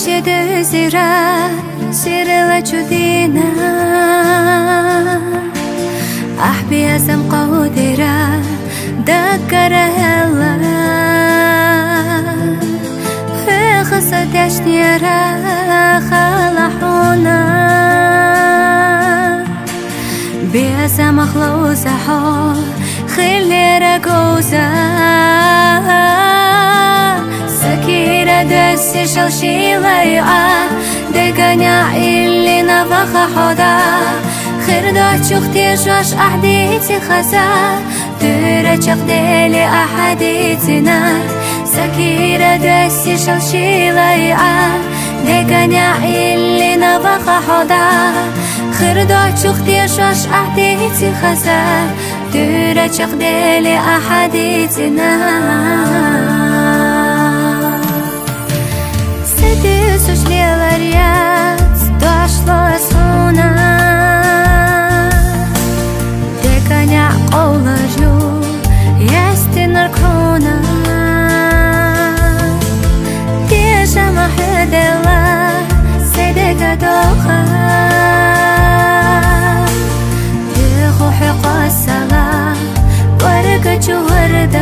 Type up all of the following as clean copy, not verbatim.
جد زيرا سيرلا جدينا أحبي أسم قودرا دكر هلا في خصة تشنيرا خلحونا بأسم مخلوصة حول خليرا قوزا سكيرة دسي شلشيلة يقع دقنع اللي نفخ حدا خردات شختي شوش أحديتي خزا دورة شخديلي أحديتي نار سكيرة دسي شلشيلة يقع دقنع اللي نفخ حدا خردات شختي شوش أحديتي خزا دورة شخديلي أحديتي نار Сидиш леварят, дошло суна, де коня олажу, есть наркона. Ти же махедела, седека доха, деху хикасала, ورقة وردة.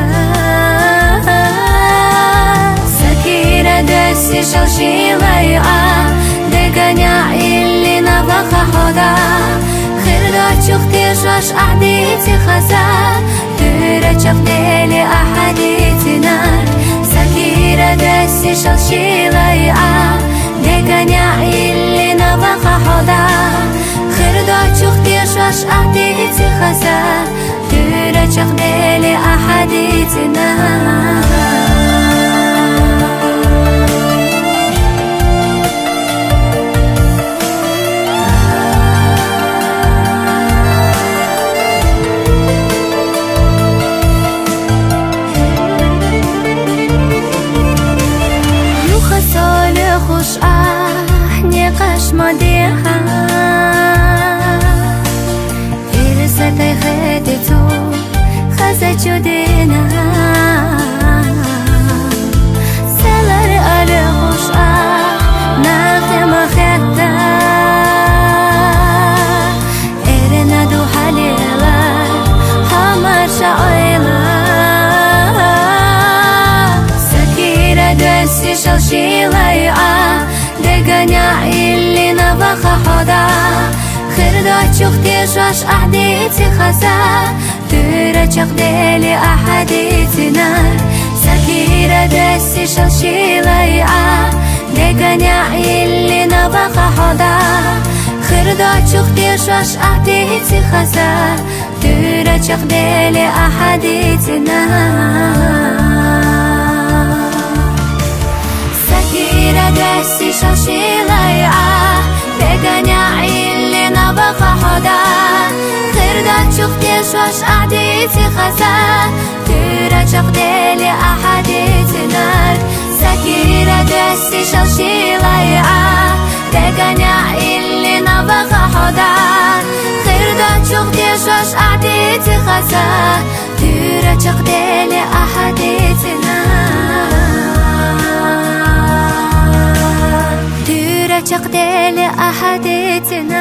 دسي شلشيلة يقع دقنع اللي نبخ حدا خردات شختي شوش أحديتي خزا دورة شخديلي أحديتي نار سكيرة دسي شلشيلة يقع دقنع اللي نبخ حدا خردات شختي شوش أحديتي خزا دورة شخديلي أحديتي نار خوش نقاش مديها إرسلتي خدي تو خزت جدينا سلر على خوش ناخم خدا إرنا دو حليلا حمر شعيلا سكيرة دسي شلشيلا دقنع اللي نبخ حدا خردات شختي شوش أحديتي خزا دورة شخديلي أحديتي نار سكيرة دسي شلشيلة يقع دقنع اللي نبخ حدا خردات شختي شوش أحديتي خزا دورة شخديلي أحديتي نار دسي شلشيلة يقع دقنع اللي نبخ حدا خردات شختي شوش أحديتي خزا دورة شخديلي أحديتي نار سكيرة دسي شلشيلة يقع دقنع اللي نبخ حدا خردات شختي شوش أحديتي خزا دورة شخديلي أحديتي نار شقدي لأحديتنا